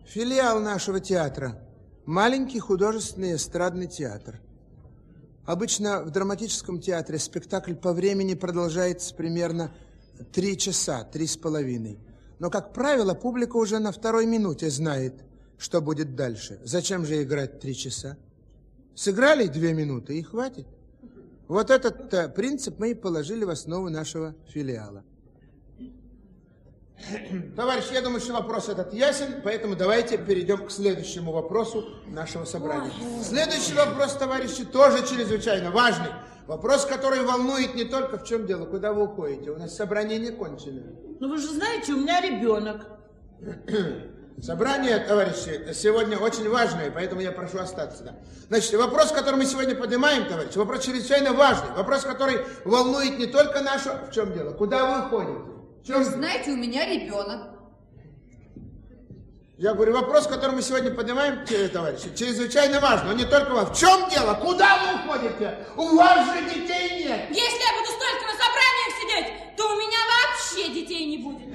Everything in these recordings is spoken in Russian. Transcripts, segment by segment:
Филиал нашего театра. Маленький художественный эстрадный театр. Обычно в драматическом театре спектакль по времени продолжается примерно 3 часа, 3,5. Но, как правило, публика уже на 2-й минуте знает, что будет дальше. Зачем же играть 3 часа? Сыграли 2 минуты и хватит. Вот этот принцип мы и положили в основу нашего филиала. Товарищ, я думаю, что вопрос этот ясен, поэтому давайте перейдем к следующему вопросу нашего собрания. Следующий вопрос, товарищи, тоже чрезвычайно важный. Вопрос, который волнует не только в чем дело, куда вы уходите. У нас собрание не кончено. Ну вы же знаете, у меня ребенок. Собрание, товарищи, сегодня очень важное, поэтому я прошу остаться. Да. Значит, вопрос, который мы сегодня поднимаем, товарищи, вопрос чрезвычайно важный. Вопрос, который волнует не только нашу... В чем дело? Куда вы уходите? Вы знаете, у меня ребенок. Я говорю, вопрос, который мы сегодня поднимаем, товарищи, чрезвычайно важный. Но не только вам. В чем дело? Куда вы уходите? У вас же детей нет. Если я буду столько на собраниях сидеть, то у меня вообще детей не будет.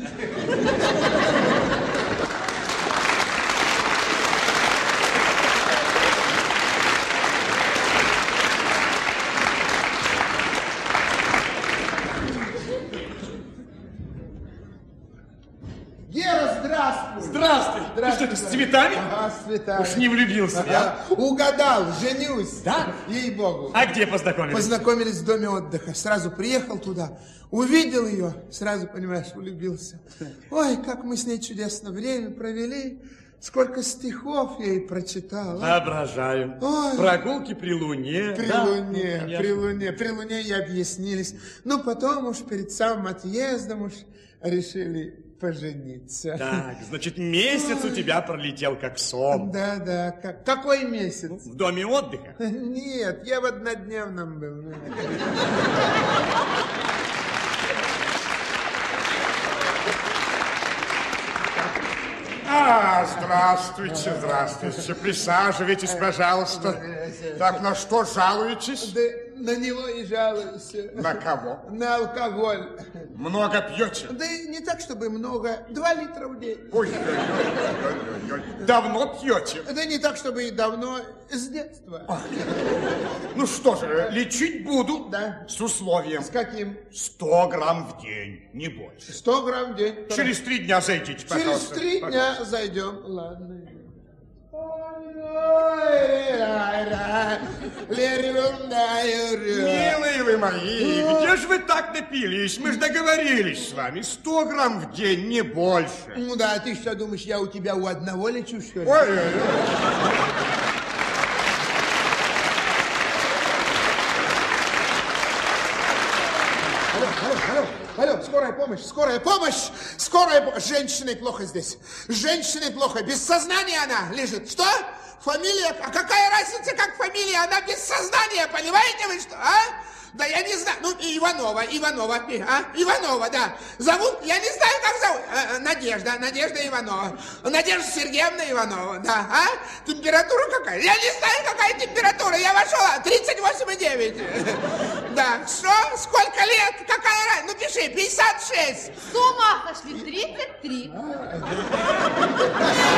Гера, здравствуй. Здравствуй. Ты что, с цветами? Ага, с цветами. Уж не влюбился, ага. Угадал, женюсь. Да? Ей-богу. А где познакомились? Познакомились в доме отдыха. Сразу приехал туда, увидел ее, сразу, понимаешь, влюбился. Ой, как мы с ней чудесно время провели. Сколько стихов я ей прочитал. Воображаю. Ой. Прогулки при луне. При да? луне, Конечно. при луне и объяснились. Ну, потом уж перед самым отъездом уж решили пожениться. Так, значит, месяц у тебя пролетел как сон. Да. Какой месяц? В доме отдыха? Нет, я в однодневном был. Здравствуйте, здравствуйте. Присаживайтесь, пожалуйста. Так, на что жалуетесь? Да на него и жалуюсь. На кого? На алкоголь. Много пьете? Да не так, чтобы много. 2 литра в день. Ой. Давно пьете? Да не так, чтобы и давно. С детства. Ну что же, лечить буду. Да. С условием. С каким? 100 грамм в день, не больше. 100 грамм в день. Через 3 дня зайдите, пожалуйста. Через 3 дня зайдем. Ладно. Милые вы мои, где же вы так напились? Мы же договорились с вами. 100 грамм в день, не больше. Ну да, ты что думаешь, я у тебя у одного лечу, что ли? Ой-ой-ой. Алло, скорая помощь. Женщиной плохо здесь. Женщиной плохо. Без сознания она лежит. Что? Фамилия? А какая разница, как фамилия? Она без сознания, понимаете вы что, а? Да я не знаю. Ну, Иванова, да. Зовут, я не знаю, как зовут. Надежда Иванова. Надежда Сергеевна Иванова, да, а? Температура какая? Я не знаю, какая температура. Я вошла, 38,9. Да, что? Сколько лет? Какая разница? Ну, пиши, 56. С ума сошли, 33.